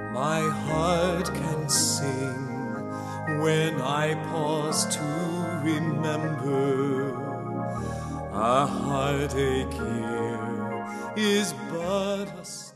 My heart can sing when I pause to remember. A heartache here is but a